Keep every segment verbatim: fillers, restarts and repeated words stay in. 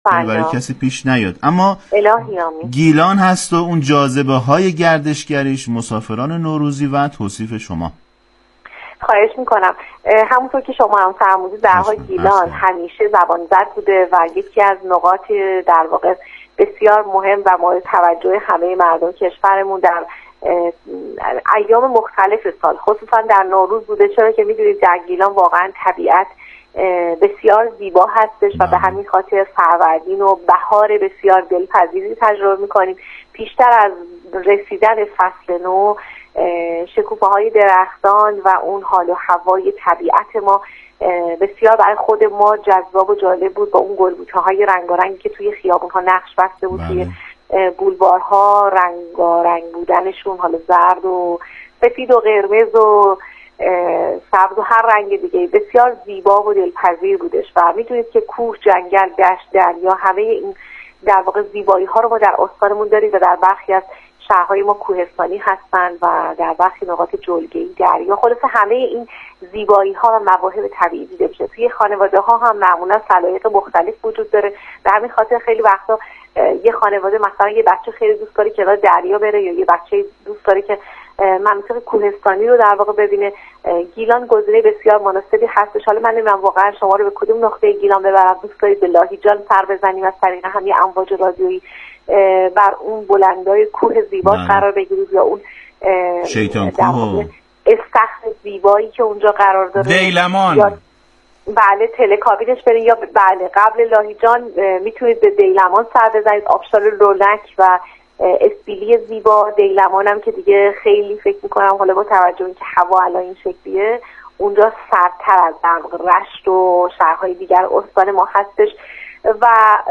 برای کسی پیش نیاد. اما الهی آمین. گیلان هست و اون جاذبه های گردشگریش مسافران نوروزی و توصیف شما. خواهش میکنم. همونطور که شما هم فرمودید در واقع گیلان همیشه زبان زد بوده و یکی از نقاط در واقع بسیار مهم و مورد توجه همه مردم کشورمون در ایام مختلف سال خصوصا در نوروز بوده، چرا که میدونید در گیلان واقعا طبیعت بسیار زیبا هستش و به همین خاطر فروردین و بهار بسیار دلپذیری تجربه میکنیم. پیشتر از رسیدن فصل نو شکوفه های درختان و اون حال و هوای طبیعت ما بسیار برای خود ما جذاب و جالب بود، با اون گلبوته های رنگارنگی که توی خیابون ها نقش بسته بود، توی بولوارها رنگارنگ بودنشون، حالا زرد و سفید و قرمز و سبز و هر رنگ دیگه بسیار زیبا و دلپذیر بودش. و میدونید که کوه، جنگل، دشت، دریا، همه این در واقع زیبایی ها رو ما در استانمون داریم و در برخی از شهرهای ما کوهستانی هستند و در برخی نقاط جلگه‌ای دریا. خلاصه همه این زیبایی ها و مواهب طبیعی دیده میشه. توی خانواده ها هم معمولا سلایق مختلف وجود داره. به همین خاطر خیلی وقتا یه خانواده مثلا یه بچه خیلی دوست داره کنار دریا بره یا یه بچه دوست داره که مناطق کوهستانی رو در واقع ببینه. گیلان گزینه بسیار مناسبی هستش. حالا من نمیدونم واقعا شما رو به کدوم نقطه گیلان ببرم، دوست دارید به لاهیجان سر بزنیم از طریق هم یه امواج رادیویی بر اون بلندای کوه زیبا قرار بگیرید یا اون شیطان کوه استخر زیبایی که اونجا قرار داره، دیلمان، یا بله تلکابینش برید، یا بله قبل لاهیجان میتونید به دیلمان سر بزنید، آبشار رونق و اسپیلی زیبا. دیلمان هم که دیگه خیلی فکر میکنم حالا با توجه اینکه هوا الان این شکلیه اونجا سردتر از در رشت و شهرهای دیگر استان ما هستش. و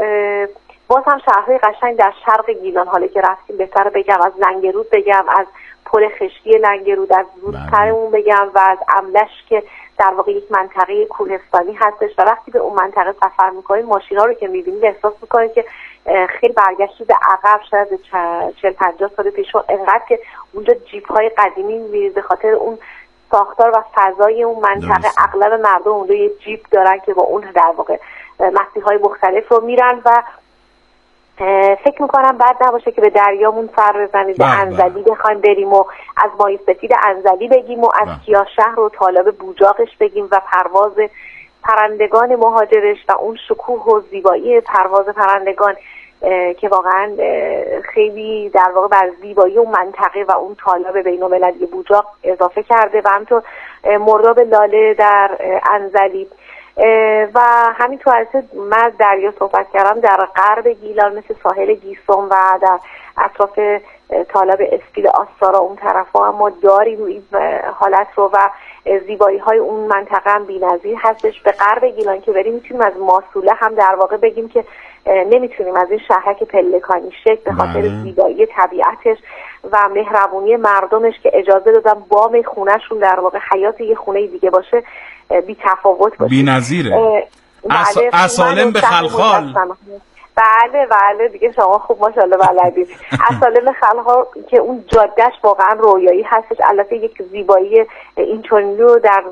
باز هم شهرهای قشنگ در شرق گیلان، حالا که رفتیم بهتر بگم از لنگرود بگم، از پل خشتی لنگرود، از رودسرمون بگم و از املش که در واقع یک منطقه کوهستانی هستش. و وقتی به اون منطقه سفر میکنید ماشینا رو که میبینید احساس میکنید که خیلی برگشتید به عقب، شاید چهل پنجاه سال پیش، انقدر که اونجا جیپ های قدیمی میبینید به خاطر اون ساختار و فضای اون منطقه. اغلب مردم اونجا یه جیپ دارن که با اون در واقع مسیرهای مختلف رو میرن و فکر میکنم بعد نباشه که به دریامون سر بزنید، به انزلی بخوایم بریم و از ماهی سفید انزلی بگیم و از کیاشهر و تالاب بوجاقش بگیم و پرواز پرندگان مهاجرش و اون شکوه و زیبایی پرواز پرندگان که واقعا خیلی در واقع بر زیبایی اون منطقه و اون تالاب بین‌المللی بوجاق اضافه کرده. و همینطور مرداب لاله در انزلی و همینطور البته من دریا صحبت کردم، در غرب گیلان مثل ساحل گیسوم و در اطراف تالاب اسپیل آستارا اون طرفا هم ما داریم این حالت رو و زیبایی های اون منطقه هم بی‌نظیر هستش. به غرب گیلان که بریم میتونیم از ماسوله هم در واقع بگیم که نمیتونیم از این شهرک پلکانی شکل به خاطر زیبایی طبیعتش و مهربونی مردمش که اجازه دادن بام خونهشون در واقع حیات یه خونه دیگه باشه بی تفاوت باشه، بی‌نظیره. اسالم به خلخال. بله بله دیگه شما خوب ماشاءالله بلدید. اسالم خلخال که اون جادهش واقعا رویایی هستش. البته یک زیبایی این چنینی رو در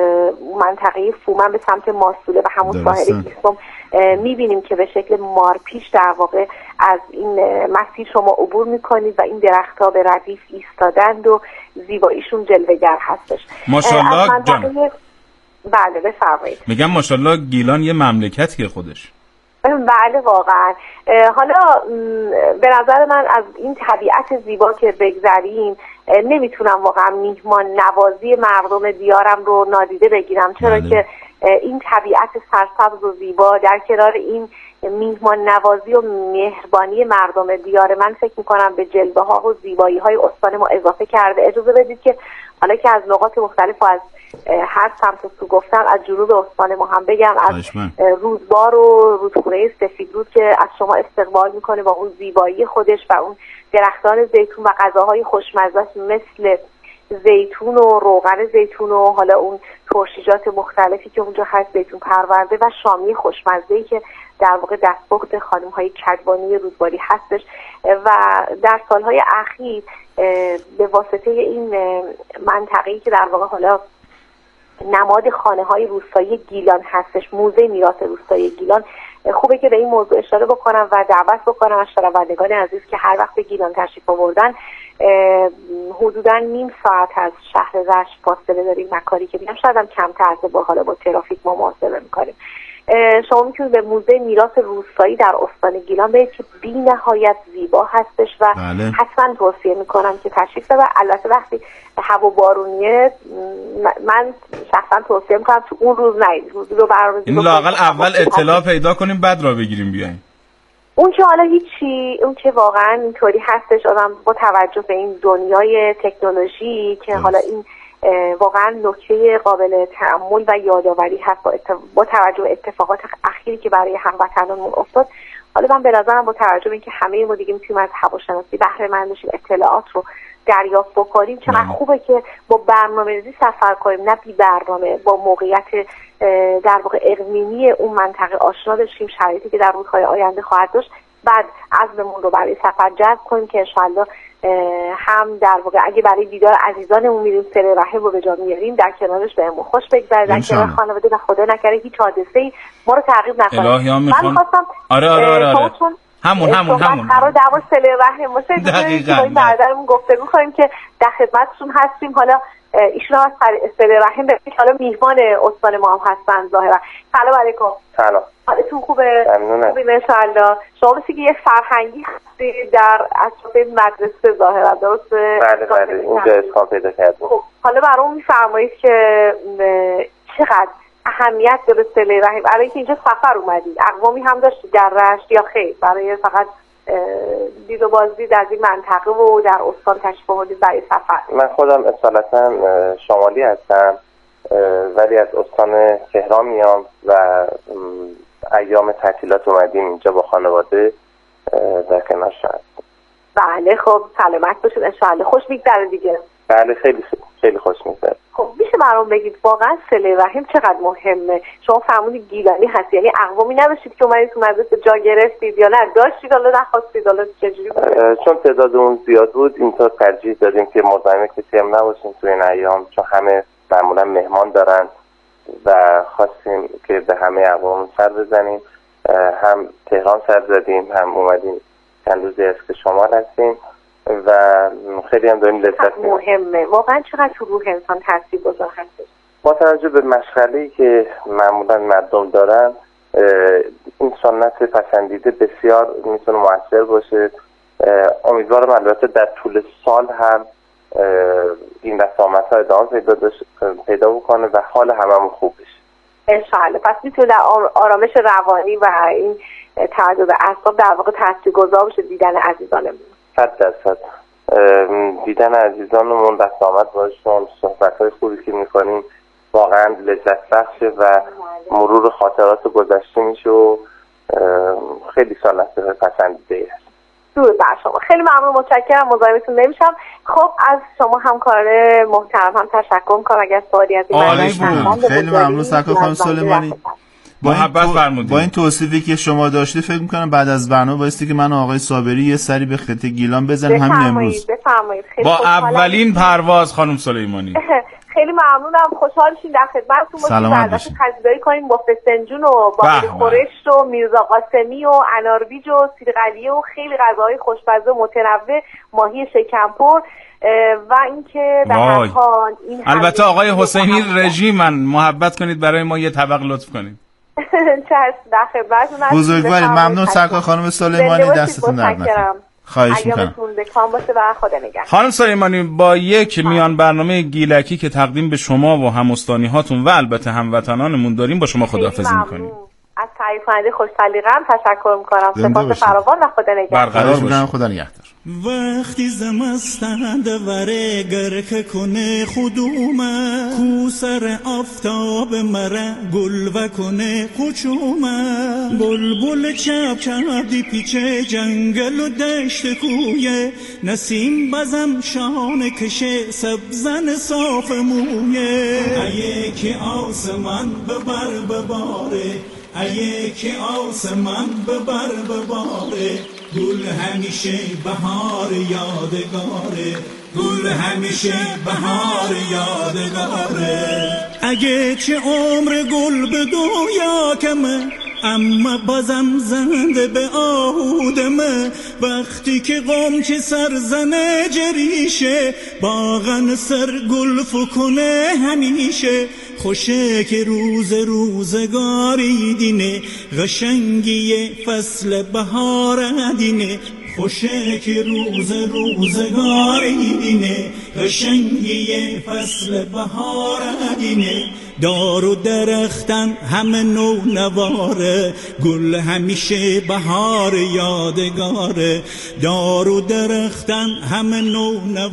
منطقه فومن به سمت ماسوله و همون ساحل گیسوم میبینیم که به شکل مارپیچ در واقع از این مسیر شما عبور میکنید و این درخت‌ها به ردیف ایستادند و زیباییشون جلوه‌گر هستش. ماشاءالله جان. بله بفرمایید. میگم ماشاءالله گیلان یه مملکتیه خودش. بله واقعا. حالا به نظر من از این طبیعت زیبا که بگذریم نمیتونم واقعا میهمان نوازی مردم دیارم رو نادیده بگیرم، چرا بله. که این طبیعت سرسبز و زیبا در کنار این میهمان نوازی و مهربانی مردم دیار من فکر میکنم به جلوه ها و زیبایی های استان ما اضافه کرده. اجازه بدید که حالا که از نقاط مختلف و از هر سمت سو گفتم از جنوب استان ما هم بگم، از رودبار و رودخونه سفید رود که از شما استقبال میکنه با اون زیبایی خودش و اون درختان زیتون و غذاهای خوشمزه مثل زیتون و روغن زیتون و حالا اون ترشیجات مختلفی که اونجا هست، زیتون پرورده و شامی خوشمزه‌ای که در واقع دستپخت خانم‌های کدوانی رودباری هستش. و در سالهای اخیر به واسطه این منطقه‌ای که در واقع حالا نماد خانه‌های روستایی گیلان هستش، موزه میراث روستایی گیلان، خوبه که به این موضوع اشاره بکنم و دعوت بکنم از شنوندگان عزیز که هر وقت به گیلان تشریف آوردن حدودا نیم ساعت از شهر رشت فاصله داریم، مکاری که میگم شاید هم کمتر از با حالا با ترافیک ما محاسبه میکنیم. شما میتونید به موزه میراث روستایی در استان گیلان برید که بی نهایت زیبا هستش و بله. حتما توصیه میکنم که تشریف ببرید. البته وقتی هوا بارونیه من شخصا توصیه میکنم تو اون روز نرید، روزی رو برنامه‌ریزی این لااقل اول اطلاع پیدا کنیم بعد را بگیریم بیایم. اون که حالا هیچی، اون که واقعا اینطوری هستش آدم با توجه به این دنیای تکنولوژی که حالا این واقعا نکته قابل تأمل و یادآوری هست با, اتف... با توجه به اتفاقات اخیری که برای هموطنانمون افتاد. حالا من به نظرم با توجه به اینکه همه ما دیگه میتونیم از هواشناسی بهره مند بشیم، اطلاعات رو دریافت بکنیم، چقدر خوبه که با برنامه‌ریزی سفر کنیم، نه بی برنامه، با موقعیت در واقع اقلیمی اون منطقه آشنا بشیم، شرایطی که در روزهای آینده خواهد داشت، بعد عزممون رو برای سفر جذب کنیم که انشالله هم در واقع اگه برای دیدار عزیزانمون میریم صله رحم رو به جا میاریم، در کنارش بهمون خوش بگذره، در کنار خانواده و خدا نکره هیچ حادثه‌ای ما رو تعقیب نکنه. من خواستم آره آره آره, آره. همون همون همون قرار دعوا صله رحم باشه، دقیقاً با این برادرمون گفتگو کنیم که در خدمتشون هستیم. حالا ایشون از صله رحم به حالا میهمان استان ما هم هستن ظاهرا. سلام علیکم. سلام. حالتون خوبه؟ ممنونم. خوبه انشالله. شما مثل که یه فرهنگی هستی در اطراف مدرسه ظاهرا، درسته؟ بله بله اینجا اسکان پیدا کردیم. خب حالا برام میفرمایید که چقدر اهمیت داره صله رحم برای اینکه اینجا سفر اومدید؟ اقوامی هم داشتید در رشت یا خیر برای فقط دید و بازدید از این منطقه و در استان تشریف آوردید برای سفر؟ من خودم اصالتا شمالی هستم ولی از استان تهران میام و ایام تعطیلات اومدیم اینجا با خانواده در کنار شهر. بله خب سلامت باشید انشاءالله. خوش میگذره دیگه؟ بله خیلی خیلی خوش میگذره. خب میشه برام بگید واقعا صله رحم چقدر مهمه؟ شما فرمودید گیلانی هست، یعنی اقوامی نداشتید که اومدید تو مدرسه جا گرفتید یا نه داشتید حالا نخواستید؟ حالا چجوری بود؟ چون تعدادمون زیاد بود اینطور ترجیح دادیم که مزاحم کسی هم نباشیم تو این ایام، چون همه معمولا مهمان دارن و خواستیم که به همه اقوام سر بزنیم. هم تهران سر زدیم هم اومدیم چند روزی از که شمال هستیم و خیلی هم داریم لذت می‌بریم. مهمه واقعا چقدر تو روح انسان تاثیرگذار هستش. با توجه به مشغله‌ای که معمولا مردم دارن این سنت پسندیده بسیار میتونه مؤثر باشه. امیدوارم البته در طول سال هم این رسامت‌ها ادامه پیدا پیدا بکنه و حال هممون خوب بشه انشاءالله. پس میتونه در آرامش روانی و این تعادل اعصاب در واقع تاثیرگذار باشه دیدن عزیزانمون. صد درصد دیدن عزیزانمون، رسامت باشون، صحبت‌های خوبی که می‌کنیم واقعا لذت بخشه و مرور خاطرات گذشته میشه و خیلی سنت پسندیده است. درود بر شما. خیلی ممنون، متشکرم، مزاحمتون نمیشم. خب از شما همکار محترم هم تشکر می‌کنم. اگر سوالی از این مطلب خیلی ممنون سرکار خانم سلیمانی. با این, با این توصیفی که شما داشته فکر میکنم بعد از برنامه بایستی که من و آقای صابری یه سری به خط گیلان بزنیم همین امروز. بفرمایید. با اولین پرواز خانم سلیمانی. خیلی ممنونم، خوشحال شین در خدمتتون باشیم. بعدش خریداری کنیم با فسنجون و با خورشت و میرزا قاسمی و اناربیج و سیرقلیه و خیلی غذاهای خوشمزه و متنوع، ماهی شکمپر و اینکه در هر حال این البته آقای حسینی رژیمن محبت کنید برای ما یه طبق لطف کنید. چشم در خدمتتون. بزرگوارید. ممنون سرکار خانم سلیمانی، دستتون درد نکنه. خواهش میکنم. خانم سلیمانی با یک میان برنامه گیلکی که تقدیم به شما و هم‌استانی هاتون و البته هموطنانمون داریم با شما خداحافظی میکنیم. از تعریفنده خوش سلیقه‌ام تشکر میکنم. سپاس فراوان و خدا نگهدار. برقرار باشید. خدا نگهدار. وقتی زمستند وره گرک کنه خودومه کو سر آفتاب مره گل و کنه قچومه بلبل چپ چپ دی پیچه جنگل و دشت کویه نسیم بزم شانه کشه سبزن صاف مویه ایه که آسمان ببر بباره ایه که آسمان ببر بباره گل همیشه بهار یادگاره گل همیشه بهار یادگاره اگه چه عمر گل به دنیا کمه اما بازم زنده به آهودمه. وقتی که قوم که سرزنه جریشه، باغن سر گل کنه همیشه. خوشه که روز روزگاری دینه، قشنگی فصل بهار دینه. خوشه که روز روزگاری دینه، قشنگی فصل بهار دینه. دار و درختن همه نو نواره، گل همیشه بهار یادگاره. دار و درختن همه نو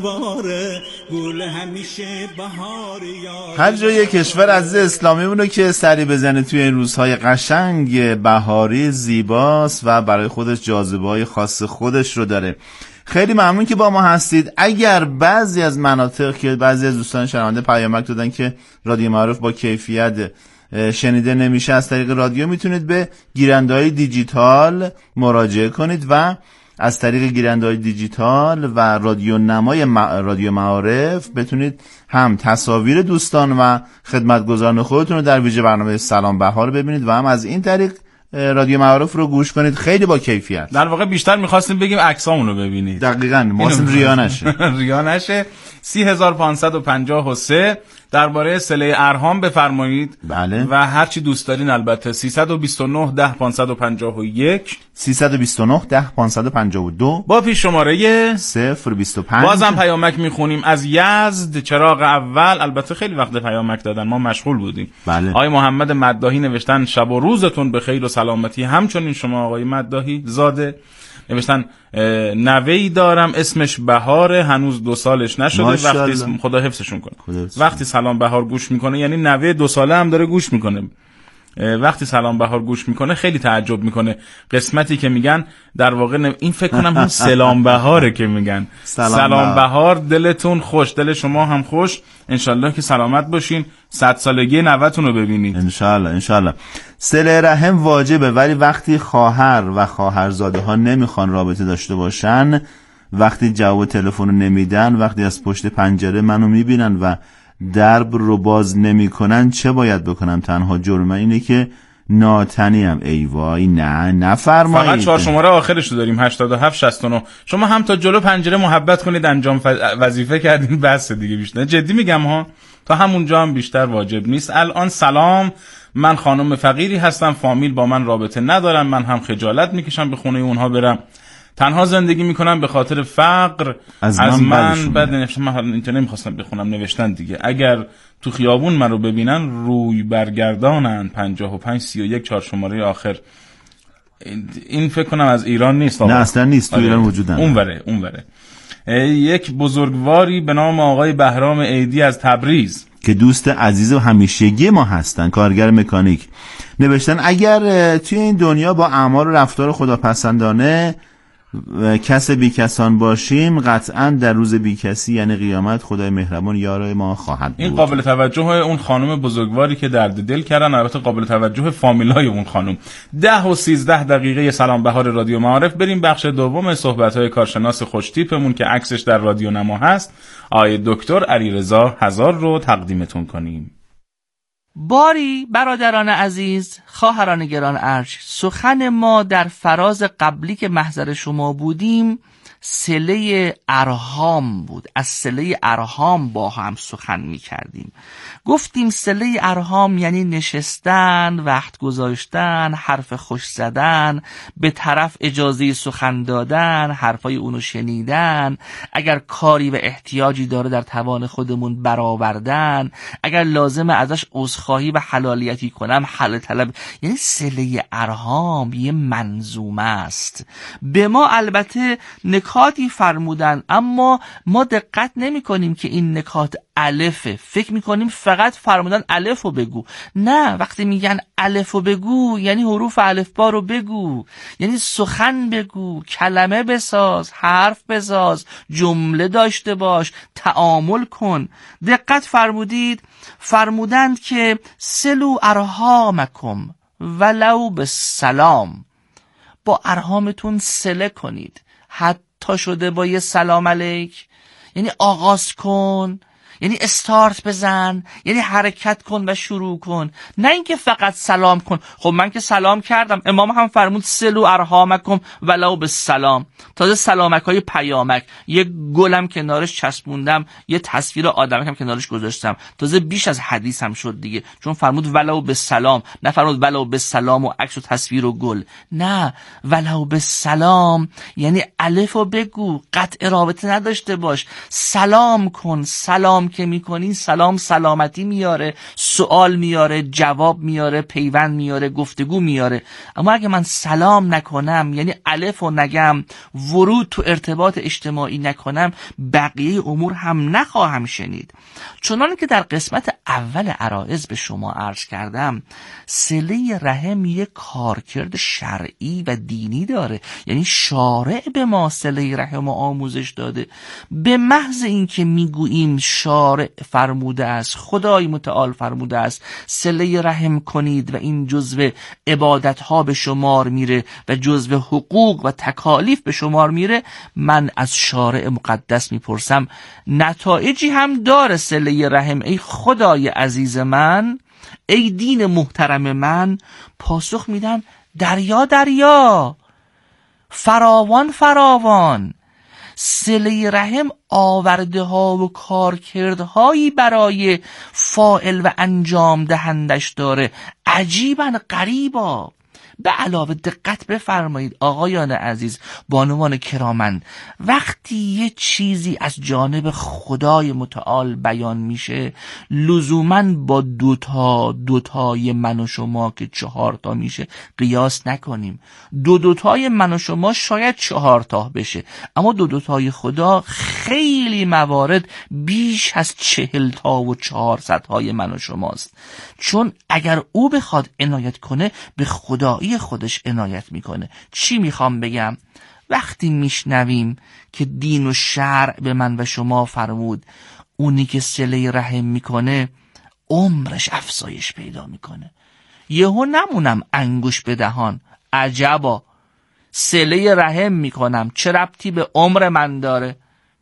نواره، گل همیشه بهار یادگاره. هر جای کشور عزیز اسلامی اونو که سری بزنه توی این روزهای قشنگ بهاری زیباست و برای خودش جاذبه‌های خاص خودش رو داره. خیلی ممنون که با ما هستید. اگر بعضی از مناطق که بعضی از دوستان شنونده پیامک دادن که رادیو معارف با کیفیت شنیده نمیشه، از طریق رادیو میتونید به گیرنده‌های دیجیتال مراجعه کنید و از طریق گیرنده‌های دیجیتال و رادیو نمای رادیو معارف بتونید هم تصاویر دوستان و خدمتگزاران خودتون رو در ویژه برنامه سلام بهار ببینید و هم از این طریق رادیو معارف رو گوش کنید. خیلی با کیفیت. در واقع بیشتر می‌خواستیم بگیم عکسامون رو ببینید. دقیقاً واسه ریا نشه. ریا نشه. سی هزار و پانصد و پنجاه و سه درباره صله ارحام بفرمایید. بله. و هر چی دوست دارین البته. سیصد و بیست و نه ده پانصد و پنجاه و یک سیصد و بیست و نه ده پانصد و پنجاه و دو با پیش شماره صفر بیست و پنج. بازم پیامک میخونیم از یزد چراغ اول. البته خیلی وقت پیامک دادن، ما مشغول بودیم. بله. آقای محمد مداحی نوشتن شب و روزتون به خیر و سلامتی. همچنین شما آقای مداحی زاده نوشتن نوه‌ای دارم اسمش بهاره، هنوز دو سالش نشده. وقتی خدا حفظشون کنه. وقتی سلام بهار گوش میکنه، یعنی نوه دو ساله هم داره گوش میکنه، وقتی سلام بهار گوش میکنه خیلی تعجب میکنه. قسمتی که میگن در واقع این فکر کنم اون سلام بهاره که میگن سلام, سلام بهار. دلتون خوش، دل شما هم خوش، انشالله که سلامت باشین، صد سالگی نوه‌تون رو ببینید انشالله. انشالله. صله رحم واجبه، ولی وقتی خواهر و خواهرزاده ها نمیخوان رابطه داشته باشن، وقتی جواب تلفن رو نمیدن، وقتی از پشت پنجره منو میبینن و درب رو باز نمی کنن، چه باید بکنم؟ تنها جرم اینه که ناتنیم. ای وای نه نفرمایید. فقط چهار شماره آخرش رو داریم هشتاد و هفت شصت و نه. شما هم تا جلو پنجره محبت کنید، انجام وظیفه کردین بس دیگه. بیشتر جدی میگم ها، تا همونجا هم بیشتر واجب نیست. الان سلام، من خانم فقیری هستم، فامیل با من رابطه ندارم، من هم خجالت میکشم به خونه اونها برم، تنها زندگی میکنم به خاطر فقر. از, از من, من بعد نوشتم، من اینطور نمیخواستم بخونم، نوشتن دیگه. اگر تو خیابون من رو ببینن روی برگردانن. پنجاه و پنج سی و یک چهار شماره آخر. این فکر کنم از ایران نیست. نه اصلا نیست، تو ایران وجود نداره. اونوره اونوره. یک بزرگواری به نام آقای بهرام عیدی از تبریز که دوست عزیز و همیشگی ما هستن، کارگر مکانیک، نوشتن اگر توی این دنیا با اعمال و رفتار خداپسندانه کس بیکسان باشیم، قطعا در روز بیکسی یعنی قیامت خدای مهربان یار ما خواهد بود. این قابل توجه اون خانم بزرگواری که درد دل کردن، البته قابل توجه فامیلای اون خانم. ده و سیزده دقیقه سلام بهار رادیو معارف. بریم بخش دوم صحبت‌های کارشناس خوشتیپمون که عکسش در رادیو نما هست، آقای دکتر علیرضا هزار رو تقدیمتون کنیم. باری برادران عزیز، خواهران گران ارج، سخن ما در فراز قبلی که محضر شما بودیم صله ارحام بود. از صله ارحام با هم سخن می کردیم. گفتیم صله ارحام یعنی نشستن، وقت گذاشتن، حرف خوش زدن، به طرف اجازه سخن دادن، حرفای اونو شنیدن، اگر کاری و احتیاجی داره در توان خودمون برآوردن، اگر لازمه ازش عذرخواهی و حلالیتی کنم حل طلب. یعنی صله ارحام یه منظومه است. به ما البته نکاتی فرمودن، اما ما دقت نمی کنیم که این نکات الفه. فکر می کنیم فقط فرمودن الفو بگو. نه، وقتی میگن الفو بگو یعنی حروف الفبا رو بگو، یعنی سخن بگو، کلمه بساز، حرف بساز، جمله داشته باش، تعامل کن. دقت فرمودید؟ فرمودند که سلو ارحامکم ولو بالسلام، با ارحامتون صله کنید، حتی شده با یه سلام علیک. یعنی آغاز کن، یعنی استارت بزن، یعنی حرکت کن و شروع کن، نه اینکه فقط سلام کن. خب من که سلام کردم، امام هم فرمود سلو ارحامکم ولو بالسلام. تازه سلامک های پیامک، یه گلم کنارش چسبوندم، یه تصویر آدمک هم کنارش گذاشتم، تازه بیش از حدیث هم شد دیگه، چون فرمود ولو بالسلام، نه فرمود ولو بالسلام و عکس و تصویر و گل، نه ولو بالسلام یعنی الف و بگو، قطع رابطه نداشته باش، سلام کن. سلام که میکنی، سلام سلامتی میاره، سوال میاره، جواب میاره، پیوند میاره، گفتگو میاره. اما اگه من سلام نکنم، یعنی الف و نگم، ورود تو ارتباط اجتماعی نکنم، بقیه امور هم نخواهم شنید. چنان که در قسمت اول عرائض به شما عرض کردم، صله رحم یک کارکرد شرعی و دینی داره، یعنی شارع به ما صله رحم و آموزش داده. به محض اینکه میگوییم شارع فرموده است، خدای متعال فرموده است صله رحم کنید و این جزو عبادت ها به شمار میره و جزو حقوق و تکالیف به شمار میره، من از شارع مقدس میپرسم نتایجی هم داره صله رحم ای خدای عزیز من، ای دین محترم من؟ پاسخ میدن دریا دریا، فراوان فراوان. صله رحم آورده ها و کارکردهایی برای فاعل و انجام دهندش داره، عجیبا غریبا. به علاوه دقت بفرمایید آقایان عزیز، بانوان کرامند، وقتی یه چیزی از جانب خدای متعال بیان میشه، لزوماً با دوتا دوتای من و شما که چهار تا میشه قیاس نکنیم. دو دوتای من و شما شاید چهار تا بشه، اما دو دوتای خدا خیلی موارد بیش از چهل تا و چهارصد های من و شماست. چون اگر او بخواد عنایت کنه، به خدایی خودش عنایت میکنه. چی میخوام بگم؟ وقتی میشنویم که دین و شرع به من و شما فرمود اونی که صله رحم میکنه عمرش افزایش پیدا میکنه، یهو نمونم انگوش به دهان عجبا صله رحم میکنم، چه ربطی به عمر من داره؟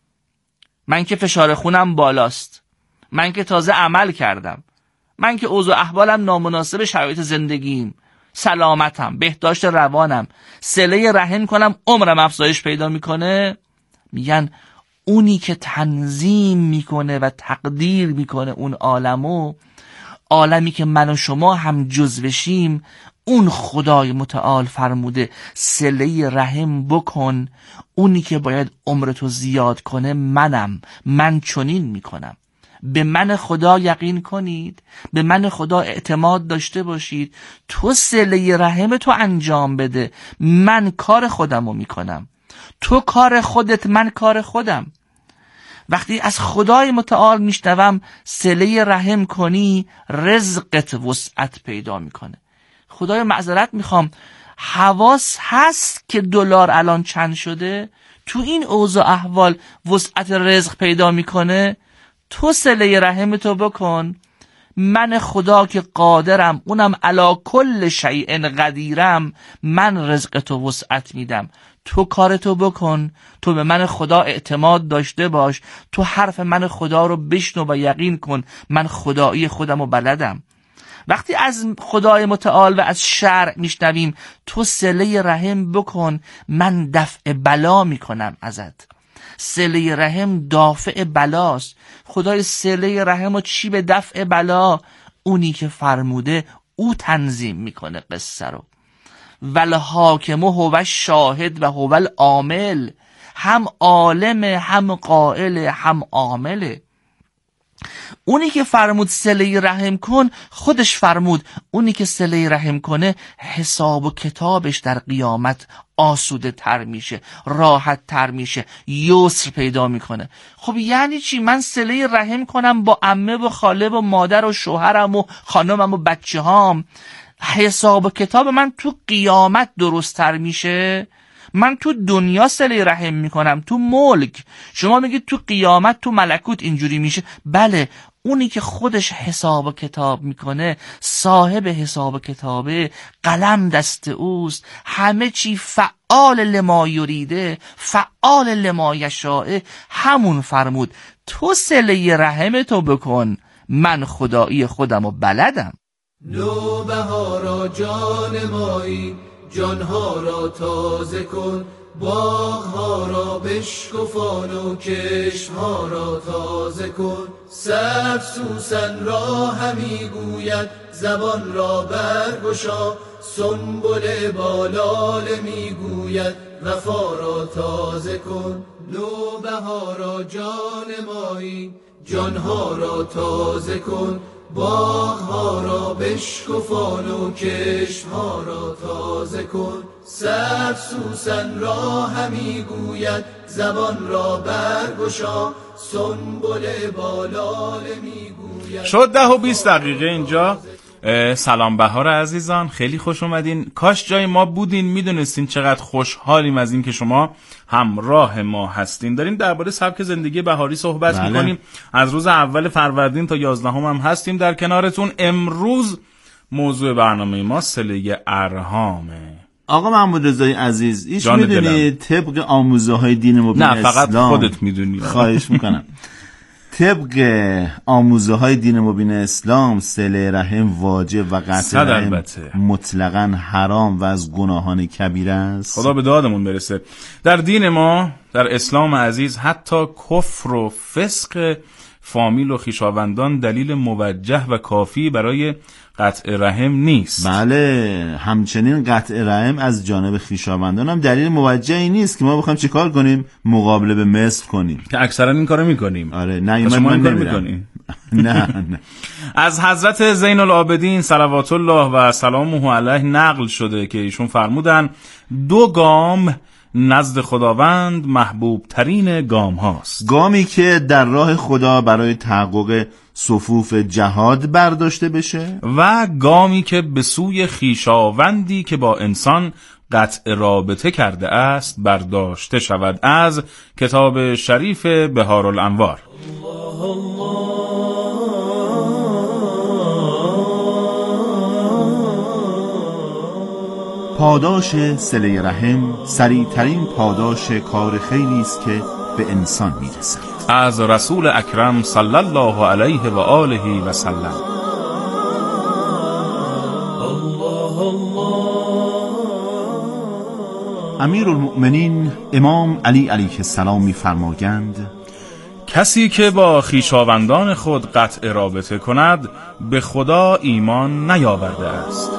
من که فشار خونم بالاست، من که تازه عمل کردم، من که اوضاع احوالم نامناسب شرایط زندگیم، سلامتم، بهداشت روانم، صله رحم کنم عمرم افزایش پیدا میکنه؟ میگن اونی که تنظیم میکنه و تقدیر میکنه اون عالمو، عالمی که من و شما هم جزوشیم، اون خدای متعال فرموده صله رحم بکن. اونی که باید عمرتو زیاد کنه منم، من چنین میکنم. به من خدا یقین کنید، به من خدا اعتماد داشته باشید، تو صله رحم تو انجام بده، من کار خودمو میکنم، تو کار خودت، من کار خودم. وقتی از خدای متعال میشنوم صله رحم کنی، رزقت وسعت پیدا میکنه. خدای معذرت میخوام، حواس هست که دلار الان چند شده؟ تو این اوضاع احوال وسعت رزق پیدا میکنه؟ تو صله رحم تو بکن، من خدا که قادرم، اونم علا کل شیء قدیرم، من رزق تو وسعت میدم. تو کارتو بکن، تو به من خدا اعتماد داشته باش، تو حرف من خدا رو بشنو و یقین کن، من خدایی خودم و بلدم. وقتی از خدای متعال و از شرع میشنویم تو صله رحم بکن، من دفع بلا میکنم ازت. صله رحم دافع بلاست. خدای صله رحم و چی به دفع بلا؟ اونی که فرموده او تنظیم میکنه قصه رو. ول حاکم هو شاهد و هو العامل، هم عالم، هم قائل، هم عامله. اونی که فرمود صله رحم کن، خودش فرمود اونی که صله رحم کنه حساب و کتابش در قیامت آسوده تر میشه، راحت تر میشه، یسر پیدا میکنه. خب یعنی چی؟ من صله رحم کنم با عمه و خاله و مادر و شوهرم و خانمم و بچه هام، حساب و کتاب من تو قیامت درست تر میشه؟ من تو دنیا صله رحم میکنم، تو ملک. شما میگید تو قیامت، تو ملکوت اینجوری میشه. بله، اونی که خودش حساب و کتاب میکنه، صاحب حساب و کتابه، قلم دست اوست، همه چی فعال لما یریده، فعال لما یشاء. همون فرمود تو صله رحم تو بکن، من خدایی خودم و بلدم. نوبهارا جان مایی، جانها را تازه کن، باغها را بشکفان و کشمها را تازه کن. سبز سوسن را همی گوید، زبان را برگشا، سنبل بالاله می گوید، وفا را تازه کن. نوبهارا جان مایی، جانها را تازه کن، باغها را بشکفان و کشمها را تازه کن. سبز سوسن را همی گوید، زبان را برگشا، سنبل بالاله می گوید. شد ده و بیست دقیقه اینجا. سلام بهار عزیزان، خیلی خوش اومدین. کاش جای ما بودین، میدونستین چقدر خوشحالیم از این که شما همراه ما هستین. داریم درباره سبک زندگی بهاری صحبت بله. میکنیم. از روز اول فروردین تا یازدهم هم هستیم در کنارتون. امروز موضوع برنامه ما صله ارحامه. آقا محمود رضایی عزیز، ایش میدونی طبق آموزه های دین مبین اسلام، نه فقط خودت میدونی، خواهش میکنم طبق آموزه های دین مبین اسلام صله رحم واجب و قطع رحم مطلقاً حرام و از گناهان کبیره است. خدا به دادمون برسه. در دین ما، در اسلام عزیز، حتی کفر و فسق فامیل و خویشاوندان دلیل موجه و کافی برای قطع رحم نیست. بله، همچنین قطع رحم از جانب خویشاوندان هم دلیل موجهی نیست که ما بخوایم چیکار کنیم، مقابله به مثل کنیم، که اکثرا این کارو میکنیم. آره، نه ایمان من نمیرم. نه نه. از حضرت زین العابدین صلوات الله و سلامه علیه نقل شده که ایشون فرمودن دو گام نزد خداوند محبوب ترین گام هاست. گامی که در راه خدا برای تحقق صفوف جهاد برداشته بشه و گامی که به سوی خویشاوندی که با انسان قطع رابطه کرده است برداشته شود. از کتاب شریف بهارالانوار. پاداش صله رحم سریعترین پاداش کار خیری است که به انسان میرسد. از رسول اکرم صلی الله علیه و آله و سلم. امیرالمؤمنین امام علی علیه السلام می‌فرمایند کسی که با خویشاوندان خود قطع رابطه کند به خدا ایمان نیاورده است.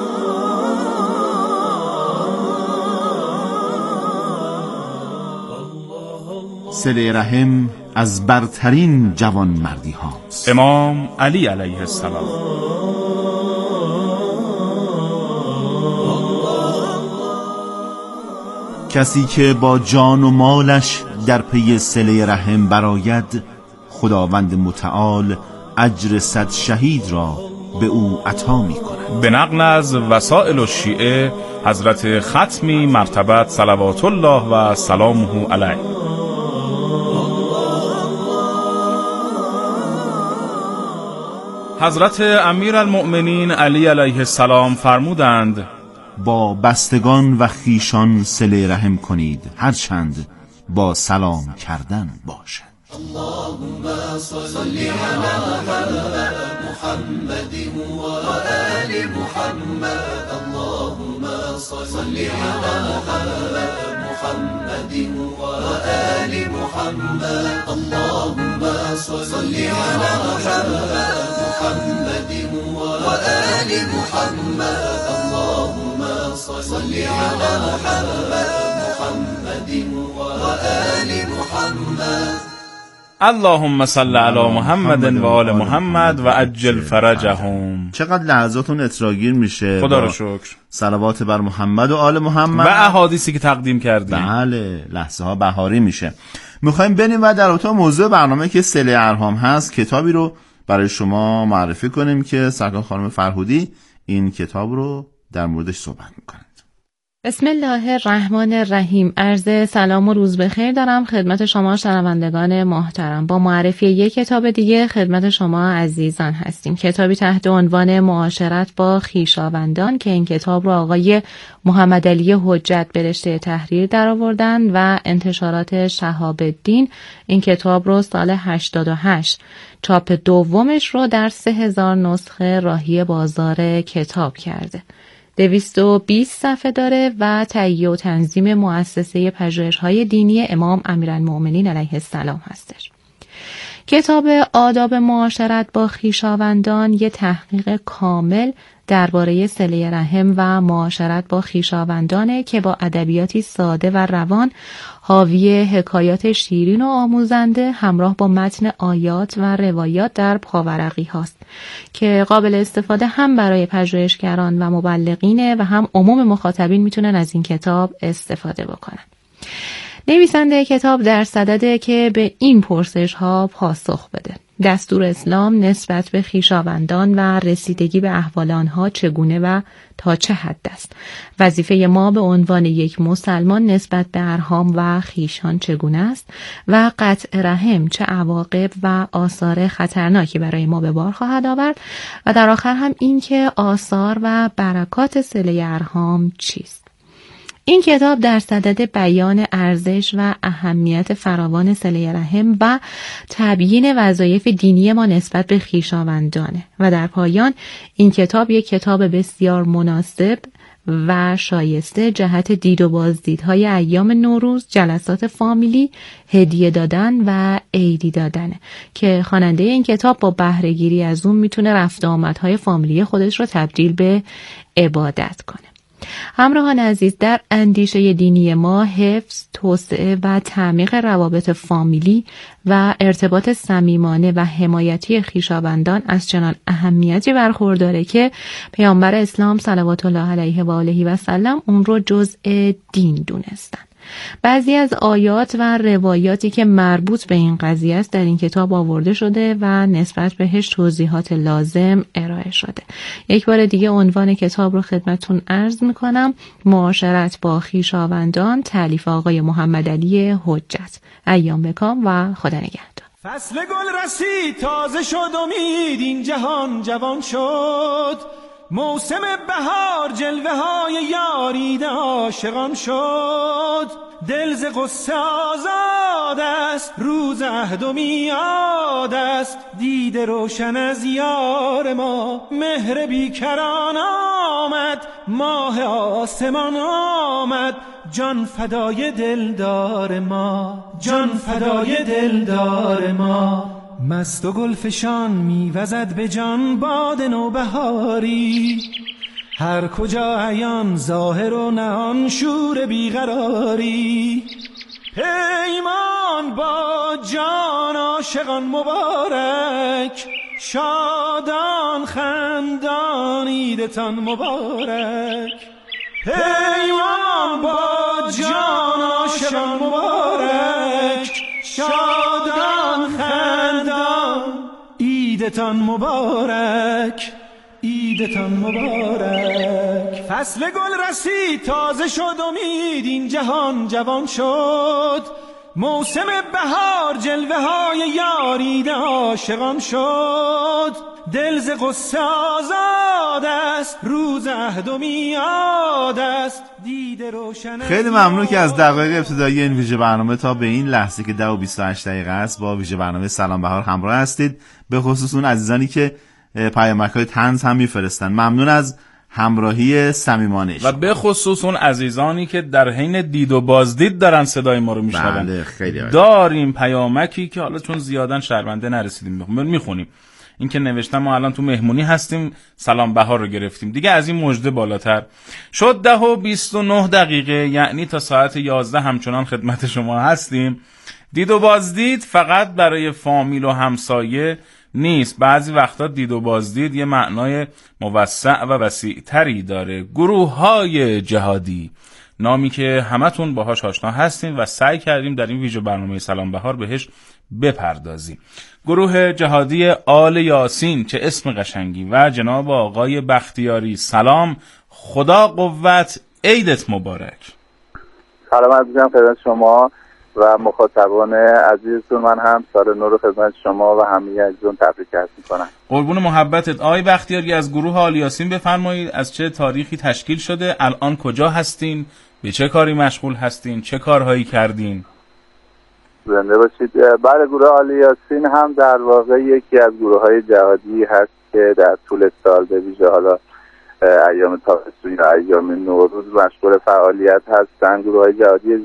صله رحم از برترین جوان مردی هاست. امام علی علیه السلام. کسی که با جان و مالش در پی صله رحم براید، خداوند متعال اجر صد شهید را به او عطا می کند. به نقل از وسائل الشیعه حضرت ختمی مرتبت صلوات الله و سلامه علیه حضرت امیرالمؤمنین علی علیه السلام فرمودند با بستگان و خیشان صله رحم کنید، هرچند با سلام کردن باشد. اللهم صل على محمد محمد و آل محمد. اللهم صل على محمد محمد و آل محمد. اللهم صل على محمد محمد و آل محمد. اللهم صل على محمد محمد و آل محمد. اللهم صل علی محمد و آل محمد و عجل فرجهم. چقدر لحظاتون اطراگیر میشه. خدا رو شکر. صلوات بر محمد و آل محمد و احادیثی که تقدیم کردیم. بله، لحظه ها بهاری میشه. میخوایم بریم و در اتاق موضوع برنامه که صله ارحام هست کتابی رو برای شما معرفی کنیم که سرکار خانم فرهودی این کتاب رو در موردش صحبت میکنند. بسم الله الرحمن الرحیم. عرض سلام و روز بخیر دارم خدمت شما شنوندگان محترم. با معرفی یک کتاب دیگه خدمت شما عزیزان هستیم. کتابی تحت عنوان معاشرت با خویشاوندان که این کتاب رو آقای محمد علی حجت به رشته تحریر درآوردن و انتشارات شهاب الدین این کتاب رو سال هشتاد و هشت چاپ دومش رو در سه هزار نسخه راهی بازار کتاب کرده. دویست و بیست صفحه داره و تهیه و تنظیم مؤسسه پژوهش‌های دینی امام امیرالمؤمنین علیه السلام هستش. کتاب آداب معاشرت با خویشاوندان یه تحقیق کامل درباره صله رحم و معاشرت با خویشاوندانه که با ادبیاتی ساده و روان حاوی حکایات شیرین و آموزنده همراه با متن آیات و روایات در پاورقی هاست که قابل استفاده هم برای پژوهشگران و مبلغینه و هم عموم مخاطبین میتونن از این کتاب استفاده بکنن. نویسنده کتاب در صدده که به این پرسش ها پاسخ بده: دستور اسلام نسبت به خویشاوندان و رسیدگی به احوال آنها چگونه و تا چه حد است؟ وظیفه ما به عنوان یک مسلمان نسبت به ارحام و خویشان چگونه است؟ و قطع رحم چه عواقب و آثار خطرناکی برای ما به بار خواهد آورد؟ و در آخر هم این که آثار و برکات صله ارحام چیست؟ این کتاب در صدد بیان ارزش و اهمیت فراوان صله رحم و تبیین وظایف دینی ما نسبت به خویشاوندانه و در پایان این کتاب یک کتاب بسیار مناسب و شایسته جهت دید و بازدیدهای ایام نوروز، جلسات فامیلی، هدیه دادن و عیدی دادنه که خواننده این کتاب با بهره گیری از اون میتونه رفت آمدهای فامیلی خودش رو تبدیل به عبادت کنه. همراهان عزیز، در اندیشه دینی ما حفظ، توسعه و تعمیق روابط فامیلی و ارتباط صمیمانه و حمایتی خویشاوندان از چنان اهمیتی برخورداره که پیامبر اسلام صلوات الله علیه و آله و سلم اون رو جزء دین دونستن. بعضی از آیات و روایاتی که مربوط به این قضیه است در این کتاب آورده شده و نسبت بهش توضیحات لازم ارائه شده. یک بار دیگه عنوان کتاب رو خدمتتون عرض میکنم: معاشرت با خویشاوندان، تالیف آقای محمد علی حجت. ایام بکام و خدا نگهدار. فصل گل رسید، تازه شد امید، این جهان جوان شد. موسم بهار، جلوه های یارید عاشقان شد. دل ز غصه آزاد است، روز عهد و میعاد است. دید روشن از یار ما، مهر بیکران آمد. ماه آسمان آمد، جان فدای دلدار ما، جان فدای دلدار ما. مست و گلفشان میوزد به جان باد نوبهاری. هر کجا عیان ظاهر و نهان شور بیقراری. پیمان با جان عاشقان مبارک، شادان خندان عیدتان مبارک. پیمان با جان عاشقان مبارک، شادان خندان عیدتان مبارک، عیدتان مبارک. فصل گل رسید، تازه شد امید، این جهان جوان شد. موسم بهار، جلوه های یارید عاشقان شد. دل ز غصه آزاد است، روز عهد و میعاد است. دید روشن. خیلی ممنون که از دقایق ابتدایی این ویژه برنامه تا به این لحظه که ده و بیست و هشت دقیقه است با ویژه برنامه سلام بهار همراه هستید. به خصوص اون عزیزانی که پیامک‌های طنز هم میفرستن، ممنون از همراهی صمیمانه و به خصوص اون عزیزانی که در حین دید و بازدید دارن صدای ما رو میشنون. بله خیلی داریم پیامکی که حالا چون زیادن شرمنده نرسیدیم میخونیم. این که نوشتم ما الان تو مهمونی هستیم، سلام بهار رو گرفتیم دیگه، از این مژده بالاتر شد. ده و بیست و نه دقیقه، یعنی تا ساعت یازده همچنان خدمت شما هستیم. دید و بازدید فقط برای فامیل و همسایه نیست، بعضی وقتا دید و بازدید یه معنای موسع و وسیع تری داره. گروه های جهادی، نامی که همتون باهاش آشنا هستیم و سعی کردیم در این ویژه برنامه سلام بهار بهش بپردازیم. گروه جهادی آل یاسین، چه اسم قشنگی، و جناب آقای بختیاری، سلام، خدا قوت، عیدت مبارک. سلام عرض می‌کنم خدمت شما و مخاطبان عزیزتون. من هم سال نو رو خدمت شما و همه عزیزان تبریک عرض می‌کنم. قربون محبتت. آقای بختیاری از گروه آل یاسین بفرمایید از چه تاریخی تشکیل شده، الان کجا هستین، به چه کاری مشغول هستین، چه کارهایی کردین؟ زنده باشید. بله، گروه آل یاسین هم در واقع یکی از گروه‌های جهادی هست که در طول سال به ویژه حالا ایام تابستون یا ایام نوروز مشغول فعالیت هستن. گروه‌های جهادی